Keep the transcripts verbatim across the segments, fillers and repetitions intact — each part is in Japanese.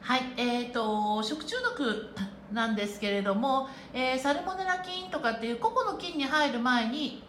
はい、えーと、食中毒なんですけれども、えーサルモネラ菌とかっていう個々の菌に入る前に、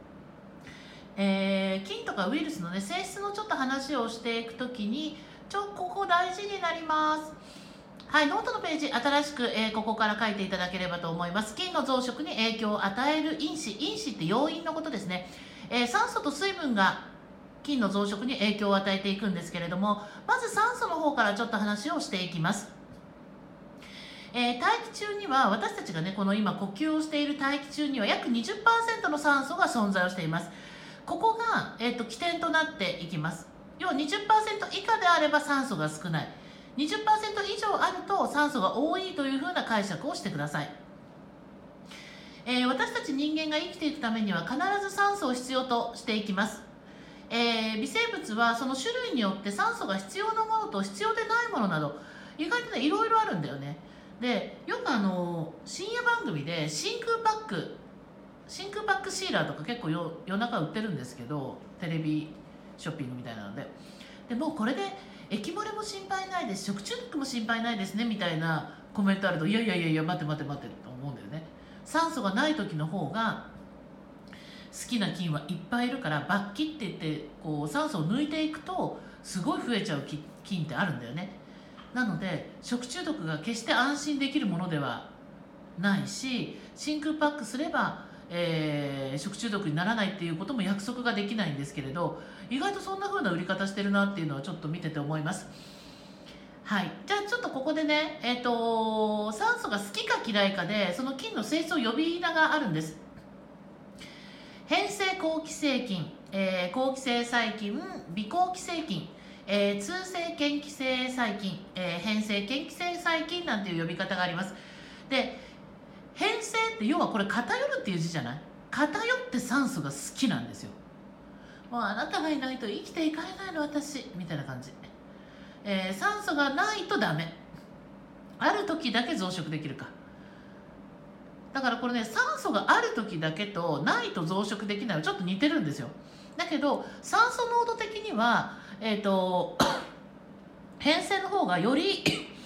えー菌とかウイルスの、ね、性質のちょっと話をしていくときに、ちょここ大事になります。はい、ノートのページ、新しく、えーここから書いていただければと思います。菌の増殖に影響を与える因子、因子って要因のことですね。えー酸素と水分が菌の増殖に影響を与えていくんですけれども、まず酸素の方からちょっと話をしていきます。えー、大気中には私たちがねこの今呼吸をしている大気中には約 にじゅっパーセント の酸素が存在をしています。ここが、えーと、起点となっていきます。要は にじゅっパーセント 以下であれば酸素が少ない、 にじゅっパーセント 以上あると酸素が多いというふうな解釈をしてください。えー、私たち人間が生きていくためには必ず酸素を必要としていきます。えー、微生物はその種類によって酸素が必要なものと必要でないものなど意外とねいろいろあるんだよね。でよくあの深夜番組で真空パック真空パックシーラーとか結構よ夜中売ってるんですけど、テレビショッピングみたいなので、でもうこれで液漏れも心配ないです、食中毒も心配ないですねみたいなコメントあると、いやいやいやいや待って待って待ってと思うんだよね。酸素がない時の方が好きな菌はいっぱいいるから、抜気って言ってこう酸素を抜いていくとすごい増えちゃう菌ってあるんだよね。なので食中毒が決して安心できるものではないし、真空パックすれば、えー、食中毒にならないっていうことも約束ができないんですけれど、意外とそんな風な売り方してるなっていうのはちょっと見てて思います。はい、じゃあちょっとここでね、えーと、酸素が好きか嫌いかでその菌の性質を呼び名があるんです。変性好気性菌、えー、好気性細菌、微好気性菌、えー、通性嫌気性細菌、えー、変性嫌気性細菌なんていう呼び方があります。で、変性って要はこれ偏るっていう字じゃない？偏って酸素が好きなんですよ。もうあなたがいないと生きていかれないの私みたいな感じ、えー、酸素がないとダメ、ある時だけ増殖できるか。だからこれね、酸素がある時だけとないと増殖できないはちょっと似てるんですよ。だけど酸素濃度的には、えーと変性の方がより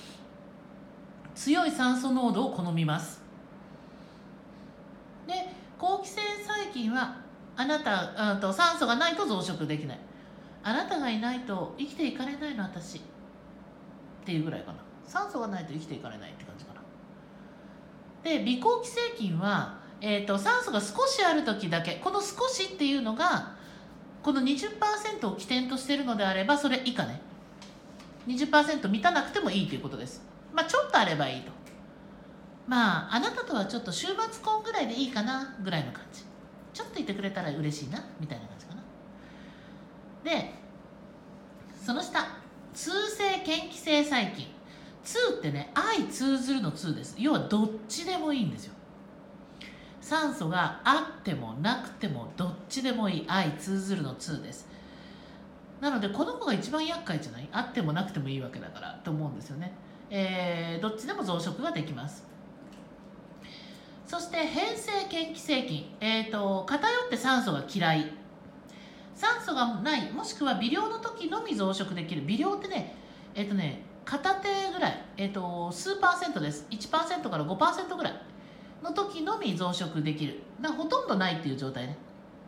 強い酸素濃度を好みます。で、好気性細菌はあなたあと酸素がないと増殖できない、あなたがいないと生きていかれないの私っていうぐらいかな。酸素がないと生きていかれないって感じかな。で、微好気性菌は、えーと、酸素が少しある時だけ、この少しっていうのがこの にじゅっパーセント を起点としているのであればそれ以下ね、 にじゅっパーセント 満たなくてもいいということです。まあちょっとあればいいと、まああなたとはちょっと週末婚ぐらいでいいかなぐらいの感じ、ちょっといてくれたら嬉しいなみたいな感じかな。で、その下、通性嫌気性細菌、通ってね、相通ずるの通です。要はどっちでもいいんですよ。酸素があってもなくてもどっちでもいい、相通ずるの通です。なのでこの子が一番厄介じゃない？あってもなくてもいいわけだからと思うんですよね。えー、どっちでも増殖ができます。そして変性嫌気性菌、えーと、偏って酸素が嫌い、酸素がない、もしくは微量の時のみ増殖できる。微量ってね、えっ、ー、とね、片手ぐらい、えっ、ー、と、数パーセントです。いちパーセントからごパーセントぐらいの時のみ増殖できる。だからほとんどないっていう状態ね。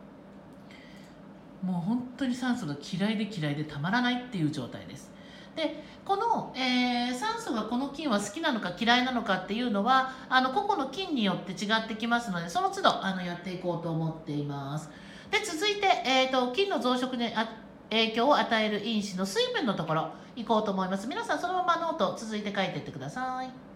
もう本当に酸素が嫌いで嫌いでたまらないっていう状態です。で、この、えー、酸素がこの菌は好きなのか嫌いなのかっていうのはあの個々の菌によって違ってきますので、その都度あのやっていこうと思っています。で、続いて、えーと、菌の増殖にあ影響を与える因子の水分のところ行こうと思います。皆さんそのままノート続いて書いていってください。